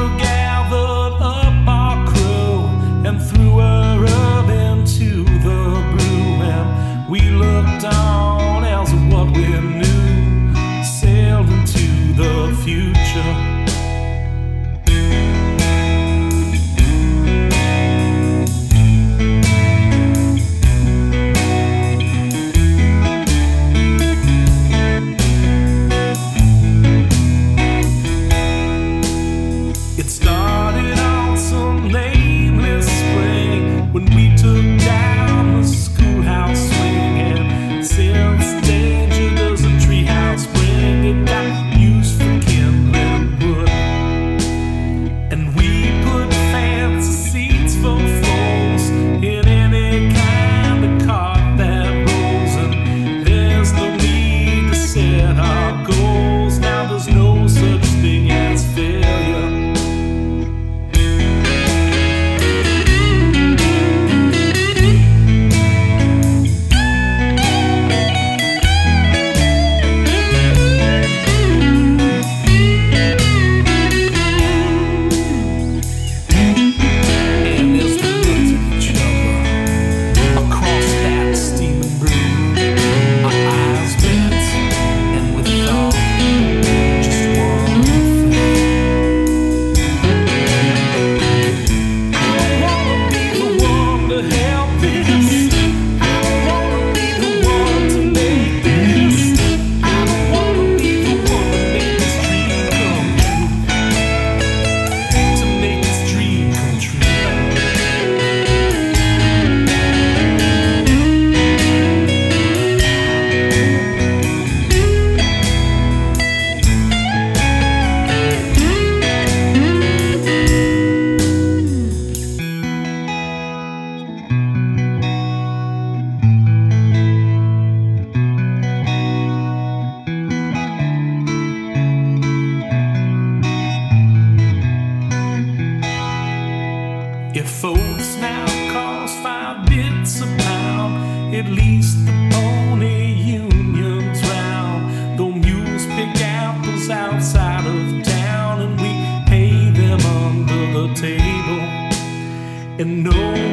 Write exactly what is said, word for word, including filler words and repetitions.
gathered up our crew and threw her up into the brew, and we looked on as what we knew sailed into the future. It started on some nameless spring when we took down the schoolhouse swing, and since danger does a treehouse bring, it got used for kindling wood, and we put fancy seats for foes in any kind of cart that rolls, and there's no need to set our goals. Now there's no such thing as failure. If oats now cost five bits a pound, at least the pony union's round. Though mules pick apples outside of town, and we pay them under the table, and no